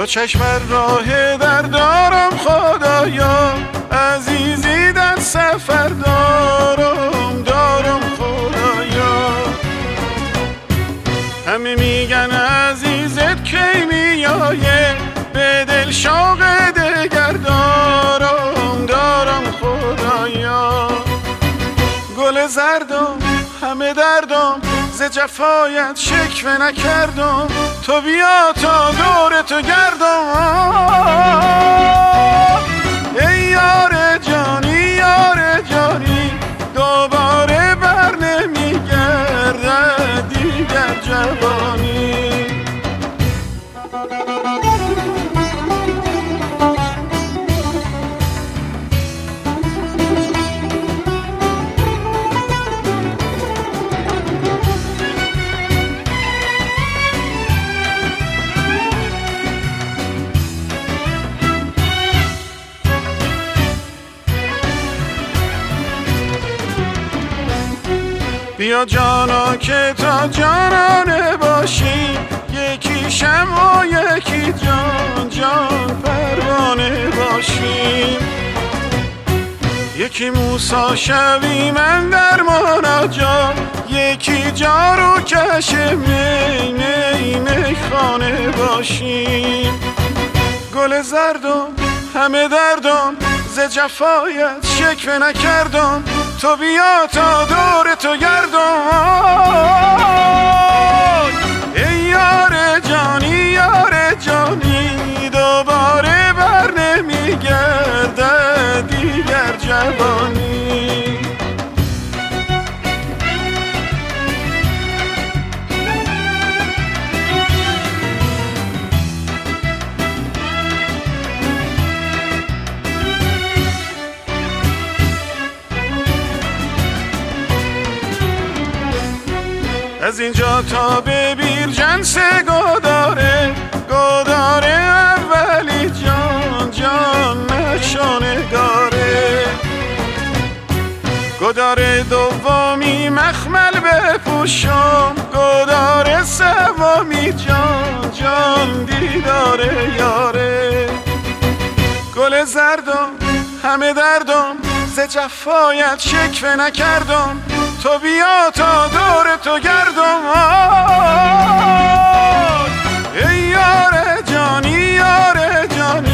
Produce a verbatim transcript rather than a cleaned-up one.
تو چشم راه در دارم خدایا، عزیزی در سفر دارم دارم خدایا. همه میگن عزیزت کی میایه، به دل شوق دگر دارم دارم خدایا. گل زردم همه دردم، ز جفایت شکوه نکردم، تو بیا تا دور تو گردم. ای یار جانی یار جانی، دوباره بر نمیگردد دیگر جوانی. بیا جانا که تا جانانه باشی، یکی شمع و یکی جان جان پروانه باشیم. یکی موسی شوی من در مناجات، یکی جارو کش می می می خانه باشیم. گل زردم همه دردم، ز جفایت شکوه نکردم، تو بیا تا دور تو گردم. ای یار جانی یار جانی، دوباره بر نمیگردد دیگر جوانی. از اینجا تا به بیرجنس گداره، گداره اولی جان جان نشانگاره. گداره دومی مخمل بپوشم، گداره سومی جان جان دیداره یاره. گل زردم همه دردم، ز جفایت شکوه نکردم، تو بیا تا دور تو گردم. ای یار جانی یار جانی،